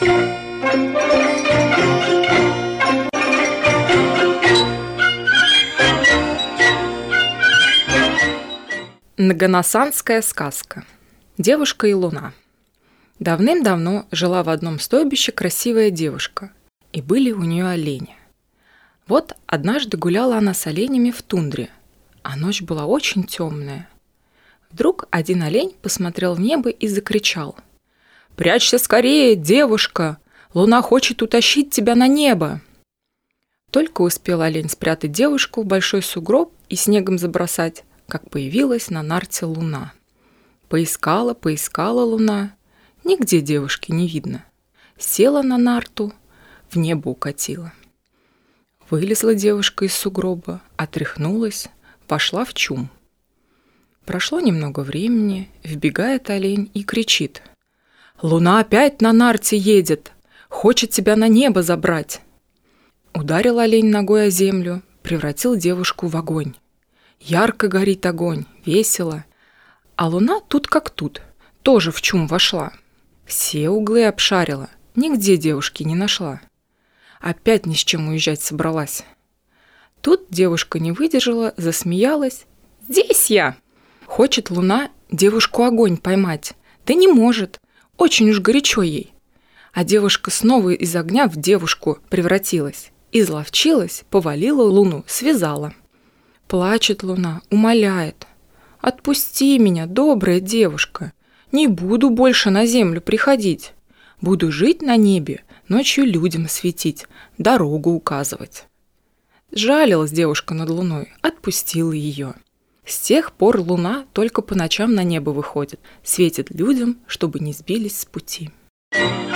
Нгоносанская сказка. Девушка и луна. Давным-давно жила в одном стойбище красивая девушка, и были у нее олени. Вот однажды гуляла она с оленями в тундре, а ночь была очень темная. Вдруг один олень посмотрел в небо и закричал: «Прячься скорее, девушка! Луна хочет утащить тебя на небо!» Только успел олень спрятать девушку в большой сугроб и снегом забросать, как появилась на нарте луна. Поискала луна, нигде девушки не видно. Села на нарту, в небо укатила. Вылезла девушка из сугроба, отряхнулась, пошла в чум. Прошло немного времени, вбегает олень и кричит: «Луна опять на нарте едет, хочет тебя на небо забрать!» Ударил олень ногой о землю, превратил девушку в огонь. Ярко горит огонь, весело. А луна тут как тут, тоже в чум вошла. Все углы обшарила, нигде девушки не нашла. Опять ни с чем уезжать собралась. Тут девушка не выдержала, засмеялась. «Здесь я!» Хочет луна девушку огонь поймать, да не может, очень уж горячо ей. А девушка снова из огня в девушку превратилась. Изловчилась, повалила луну, связала. Плачет луна, умоляет: «Отпусти меня, добрая девушка, не буду больше на землю приходить. Буду жить на небе, ночью людям светить, дорогу указывать». Сжалилась девушка над луной, отпустила ее. С тех пор луна только по ночам на небо выходит, светит людям, чтобы не сбились с пути.